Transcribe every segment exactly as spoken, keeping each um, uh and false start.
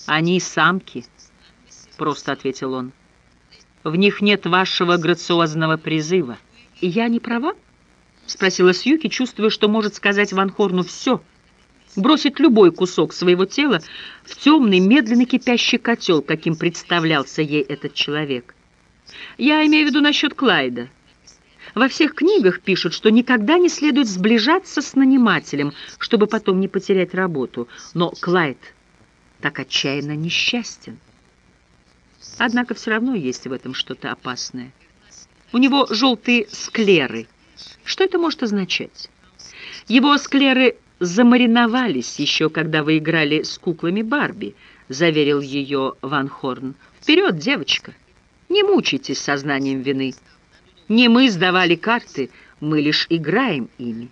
Они самки, просто ответил он. В них нет вашего грациозного призыва. И я не права? Спросила Сьюки, чувствуя, что может сказать Ван Хорну все, бросить любой кусок своего тела в темный, медленно кипящий котел, каким представлялся ей этот человек. Я имею в виду насчет Клайда. Во всех книгах пишут, что никогда не следует сближаться с нанимателем, чтобы потом не потерять работу. Но Клайд так отчаянно несчастен. Однако все равно есть в этом что-то опасное. У него желтые склеры. Что это может означать? Его склеры замариновались еще, когда вы играли с куклами Барби, заверил ее Ван Хорн. Вперед, девочка! Не мучайтесь сознанием вины. Не мы сдавали карты, мы лишь играем ими.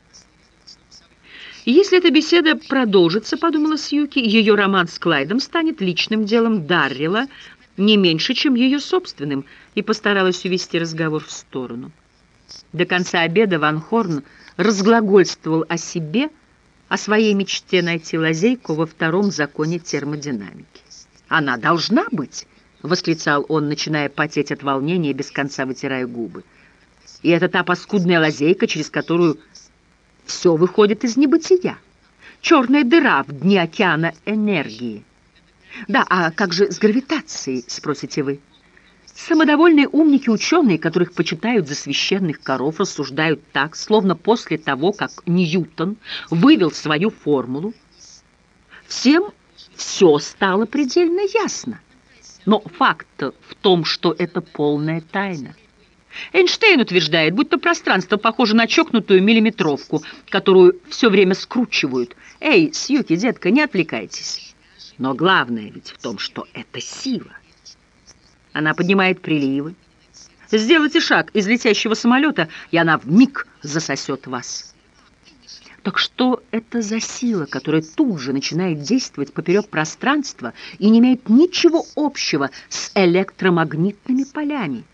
И если эта беседа продолжится, подумала Сьюки, ее роман с Клайдом станет личным делом Даррела не меньше, чем ее собственным, и постаралась увести разговор в сторону. До конца обеда Ван Хорн разглагольствовал о себе, о своей мечте найти лазейку во втором законе термодинамики. «Она должна быть!» — восклицал он, начиная потеть от волнения, без конца вытирая губы. «И это та паскудная лазейка, через которую все выходит из небытия. Черная дыра в дне океана энергии». «Да, а как же с гравитацией?» — спросите вы. Самодовольные умники-ученые, которых почитают за священных коров, рассуждают так, словно после того, как Ньютон вывел свою формулу, всем все стало предельно ясно. Но факт в том, что это полная тайна. Эйнштейн утверждает, будто пространство похоже на чокнутую миллиметровку, которую все время скручивают. Эй, Сьюки, детка, не отвлекайтесь. Но главное ведь в том, что это сила. Она поднимает приливы. Сделайте шаг из летящего самолета, и она вмиг засосет вас. Так что это за сила, которая тут же начинает действовать поперек пространства и не имеет ничего общего с электромагнитными полями?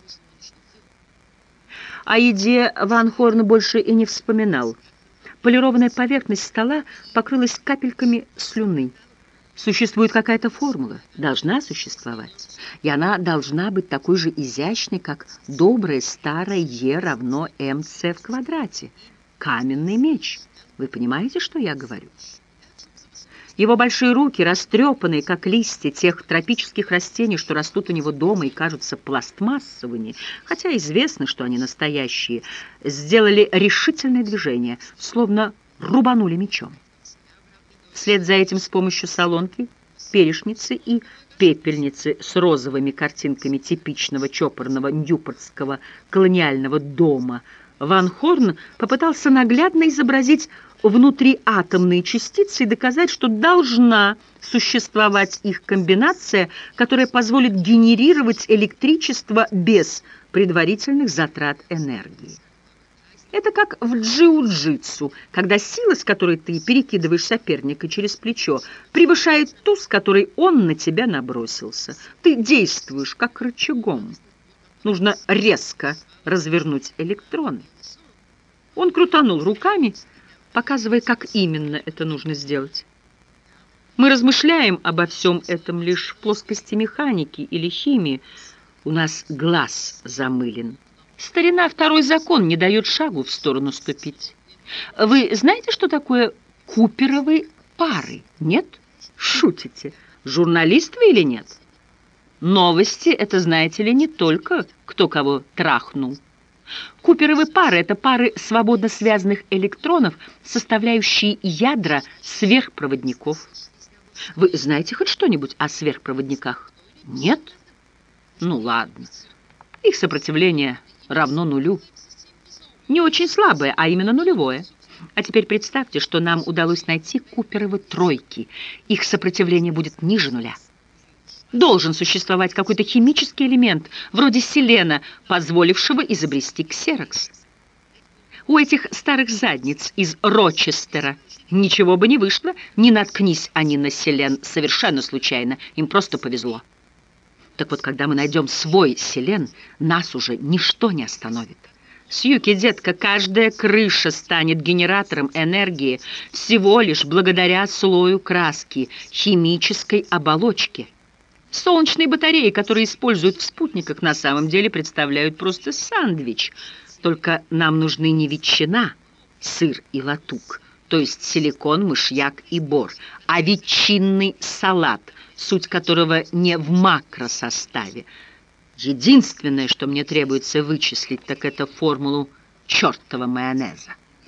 О еде Ван Хорн больше и не вспоминал. Полированная поверхность стола покрылась капельками слюны. Существует какая-то формула, должна существовать, и она должна быть такой же изящной, как доброе старое Е равно МЦ в квадрате. Каменный меч. Вы понимаете, что я говорю? Его большие руки, растрепанные, как листья тех тропических растений, что растут у него дома и кажутся пластмассовыми, хотя известно, что они настоящие, сделали решительное движение, словно рубанули мечом. Вслед за этим с помощью солонки, перечницы и пепельницы с розовыми картинками типичного чопорного ньюпортского колониального дома Ван Хорн попытался наглядно изобразить внутриатомные частицы и доказать, что должна существовать их комбинация, которая позволит генерировать электричество без предварительных затрат энергии. Это как в джиу-джитсу, когда сила, с которой ты перекидываешь соперника через плечо, превышает ту, с которой он на тебя набросился. Ты действуешь как рычагом. Нужно резко развернуть электроны. Он крутанул руками, показывая, как именно это нужно сделать. Мы размышляем обо всем этом лишь в плоскости механики или химии. У нас глаз замылен. Старина, второй закон не дает шагу в сторону ступить. Вы знаете, что такое Куперовы пары? Нет? Шутите. Журналист вы или нет? Новости — это, знаете ли, не только кто кого трахнул. Куперовы пары — это пары свободно связанных электронов, составляющие ядра сверхпроводников. Вы знаете хоть что-нибудь о сверхпроводниках? Нет? Ну ладно. Их сопротивление равно нулю. Не очень слабое, а именно нулевое. А теперь представьте, что нам удалось найти Куперовы тройки. Их сопротивление будет ниже нуля. Должен существовать какой-то химический элемент, вроде селена, позволившего изобрести ксерокс. У этих старых задниц из Рочестера ничего бы не вышло, не наткнись они на селен совершенно случайно, им просто повезло. Так вот, когда мы найдем свой селен, нас уже ничто не остановит. Сьюки, детка, каждая крыша станет генератором энергии всего лишь благодаря слою краски, химической оболочке. Солнечные батареи, которые используют в спутниках, на самом деле представляют просто сэндвич. Только нам нужны не ветчина, сыр и латук, то есть силикон, мышьяк и бор, а ветчинный салат, суть которого не в макросоставе. Единственное, что мне требуется вычислить, так это формулу чертова майонеза.